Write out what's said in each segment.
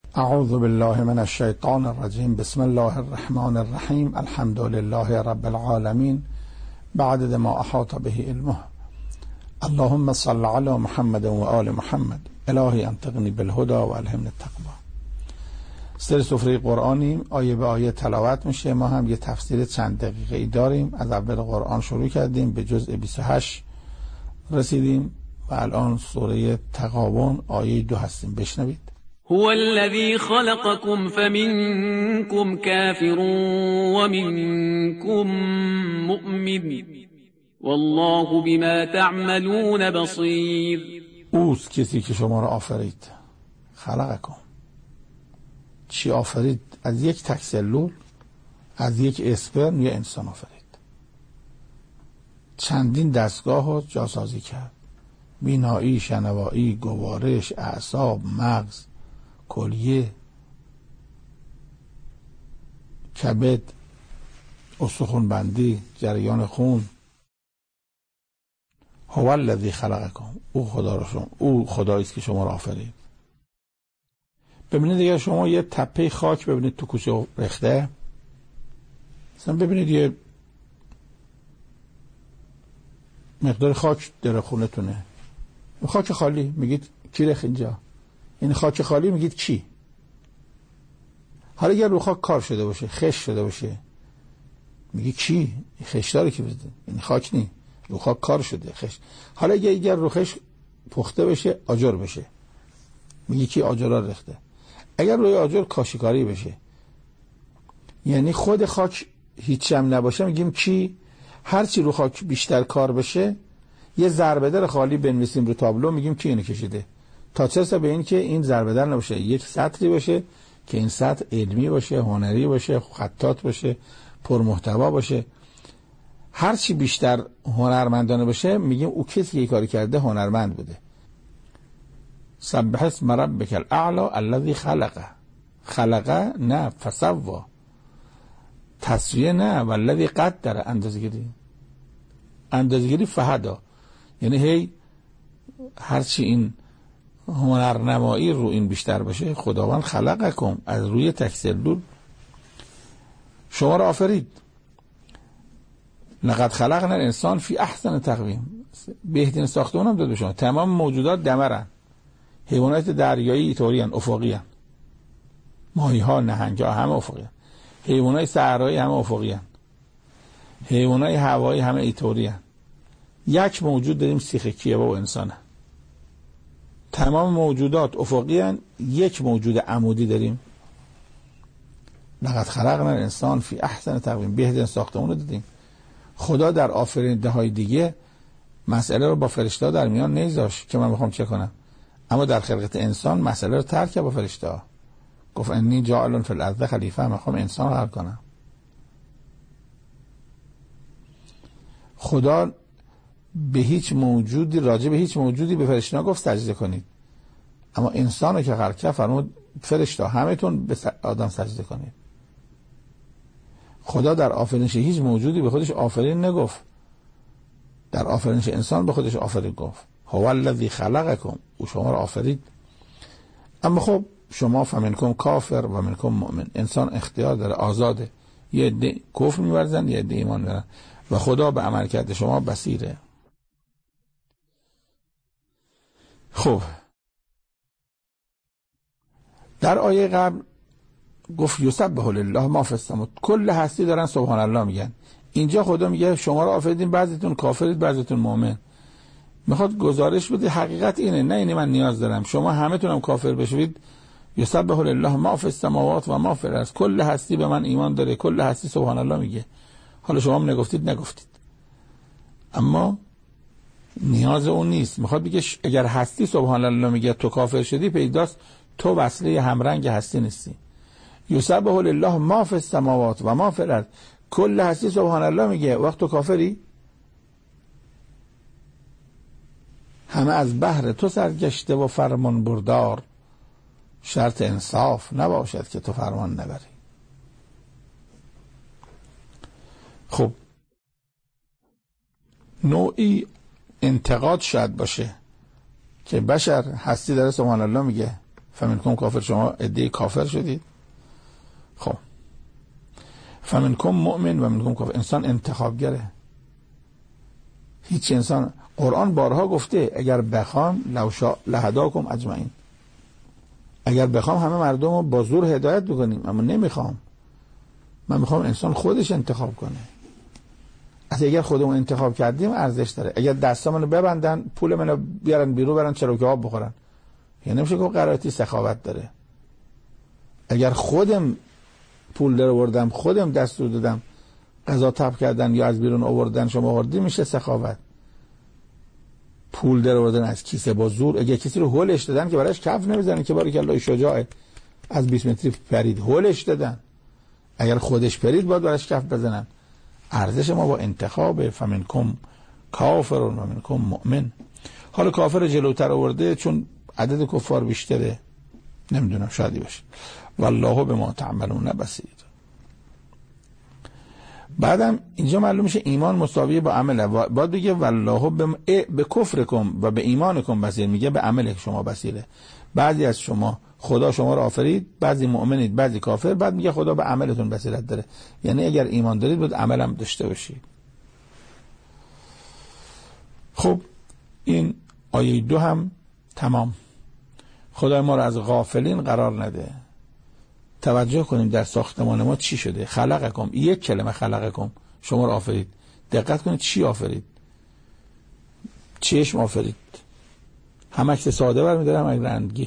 اعوذ بالله من الشیطان الرجیم. بسم الله الرحمن الرحیم. الحمد لله رب العالمین بعدد ما احاط به علمه. اللهم صل علی محمد و آل محمد. الهی انطقنی بالهدى و الهمنی التقوی. سر سفره قرآنیم، آیه به آیه تلاوت میشه. ما هم یه تفسیر چند دقیقه ای داریم. از اول قرآن شروع کردیم، به جزء 28 رسیدیم و الان سوره تغابن آیه 2 هستیم. بشنوید. هو الذي خلقكم فمنكم كافر ومنكم مؤمن والله بما تعملون بصير. اوست کسی که شما را آفرید. خلقکم، چی آفرید؟ از یک تک سلول، از یک اسپرم یه انسان آفرید. چندین دستگاه رو جاسازی کرد: بینایی، شنوایی، گوارش، اعصاب، مغز، کلیه، کبد، استخوان بندی، جریان خون. هو الذی خلقکم، او خدایی است که شما را آفرید. ببینید دیگه، شما یه تپه خاک ببینید تو کوچه ریخته، مثلا ببینید یه مقدار خاک در خونتونه، خاک خالی، میگید کی ریخت اینجا؟ این خاک خالی میگید کی؟ حالا اگر رو خاک کار شده باشه، خش شده باشه، میگی کی؟ خشداری که بزده، این خاک نی، رو خاک کار شده، خش. حالا اگر رو خش پخته بشه، آجر بشه، میگی کی آجرها ریخته. اگر روی آجر کاشیکاری بشه، یعنی خود خاک هیچ هم نباشه، میگیم کی؟ هرچی رو خاک بیشتر کار بشه، یه ضربه در خالی بنویسیم رو تابلو، میگیم کی اینو کشیده. تا چه به این که این ضربه در نباشه، یک سطری باشه که این سطر علمی باشه، هنری باشه، خطاط باشه، پرمحتوا باشه. هرچی بیشتر هنرمندانه باشه، میگیم او کسی که کاری کرده هنرمند بوده. سبح اسم ربک الاعلی الذی خلق. خلق نه، فسوا. تسویه نه، والذی قدر. اندازه‌گیری فهدا، یعنی هی هرچی این هنرنمایی رو این بیشتر باشه. خداوند خلقکم، از روی تک سلول شما را آفرید. لقد خلقنا الانسان فی احسن تقویم، بهترین ساختمان هم داد به شما. تمام موجودات دمرن. حیوانات دریایی اینطوری ان، افقی ان. ماهی‌ها، نهنگ‌ها همه افقی ان. حیوانات صحرایی همه افقی ان. حیوانات هوایی همه اینطوری ان. یک موجود داریم سیخ کیه و انسانه. تمام موجودات افقی ان، یک موجود عمودی داریم. لقد خلقنا الانسان فی احسن تقویم، بهترین ساختمون رو دادیم. خدا در آفریننده های دیگه مسئله رو با فرشته در میان نمیذاشت که من بخوام چه کنم، اما در خلقت انسان مسئله رو ترک با فرشته ها. گفت انی جاعل فی الارض خلیفه، من میخوام انسان رو خلق کنم. خدا به هیچ موجودی، راجع به هیچ موجودی به فرشته ها گفت سجده کنید، اما انسان رو که خلق کرد فرمود فرشته همتون به آدم سجده کنید. خدا در آفرینش هیچ موجودی به خودش آفرین نگفت، در آفرینش انسان به خودش آفرین گفت. هو الذی خلقکم، او شما رو آفرید. اما خب شما فمنکم کافر و منکم مؤمن، انسان اختیار داره، آزاده. یه عده کفر می‌ورزن، یه عده ایمان می‌برن و خدا به عملکرد شما بصیره. خب در آیه قبل گفت یسبح لله ما فی السماوات، کل هستی دارن سبحان الله میگن. اینجا خدا میگه شما رو آفریدیم، بعضیتون کافرید، بعضیتون مؤمن. میخواد گزارش بده حقیقت اینه، نه اینه من نیاز دارم شما همتون هم کافر بشوید. یسبح لله ما فی السماوات و ما فی الارض، کل هستی به من ایمان داره، کل هستی سبحان الله میگه. حالا شما هم نگفتید، اما نیاز اون نیست. میخواد بگه اگر هستی سبحان الله میگه تو کافر شدی، پیداست تو وصله همرنگ هستی نیستی. یسبح لله ما فی السماوات و ما فی الارض، کل هستی سبحان الله میگه، وقت تو کافری؟ همه از بحر تو سرگشته و فرمان بردار، شرط انصاف نباشد که تو فرمان نبری. خب نوعی انتقاد شاید باشه که بشر هستی داره سبحان الله میگه، فمنکم کافر، شما عده کافر شدید. خب فمنکم مؤمن و منکم کافر. انسان انتخابگره. هیچ انسان، قرآن بارها گفته اگر بخوام لو شاء لهداکم اجمعین، اگر بخوام همه مردم رو با زور هدایت بکنیم، اما نمیخوام. من میخوام انسان خودش انتخاب کنه. از اگر خودمون انتخاب کردیم ارزش داره. اگر دستامونو ببندن، پول منو بیارن بیرون، برن چروک آب بخورن، یعنی نمیشه که قرائتی سخاوت داره. اگر خودم پول در آوردم، خودم دستور دادم، غذا تپ کردن یا از بیرون آوردن شما آوردی، میشه سخاوت. پول در آوردن از کیسه با زور، اگه کسی رو هولش دادن که براش کف نمیزنن که باری که الله شجاعه، از 20 متری پرید، هولش دادن. اگر خودش پرید باید براش کف بزنن. ارزش ما با انتخاب فمنکم کافر و منکم مؤمن. حالا کافر جلوتر آورده چون عدد کفار بیشتره، نمیدونم شادی باشه. والله بما تعملون بصیر. بعدم اینجا معلوم میشه ایمان مساویه با عمله. باید بگه والله به کفرکم و به ایمانکم بصیر، میگه به عمل شما بصیره. بعضی از شما خدا شما رو آفرید، بعضی مؤمنید بعضی کافر، بعد میگه خدا به عملتون بصیرت داره. یعنی اگر ایمان دارید باید عمل هم داشته باشید. خب این آیه 2 هم تمام. خدای ما رو از غافلین قرار نده. توجه کنیم در ساختمان ما چی شده. خلقکم، یک کلمه خلقکم، شما رو آفرید. دقت کنید چی آفرید. چشم آفرید، هم عکس ساده برمی‌داره هم رنگی.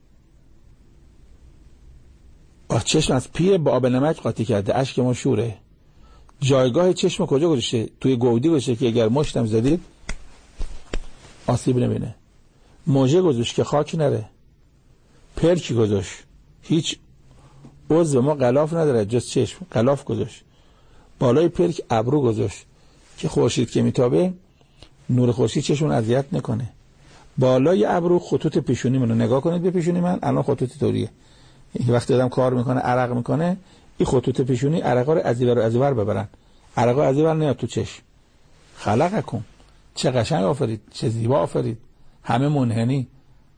چشم از پیر با آب نمک قاطی کرده، اشک ما شوره. جایگاه چشم کجا گذاشته؟ توی گودی گذاشته که اگر مشتم زدید آسیب نبینه. موجه گذاشت که خاک نره. پرکی گذاشت، هیچ عضو ما غلاف نداره جز چشم، غلاف گذاشت. بالای پرک ابرو گذاشت که خورشید که میتابه نور خورشید چشمون اذیت نکنه. بالای ابرو خطوط پیشونی منو نگاه کنید، به پیشونی من الان خطوط طوریه. وقتی آدم کار میکنه عرق میکنه، این خطوط پیشونی عرقا رو از این ور ببرن، عرقا از این ور نیاد تو چشم. خلقکم، چه قشنگ آفرید، چه زیبا آفرید، همه منحنی.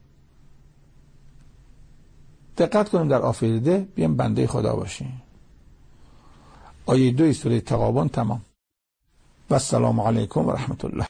دقت کنیم در آفریده، بیام بنده خدا باشیم. آیه 2 سوره تغابن تمام. و السلام علیکم و رحمت الله.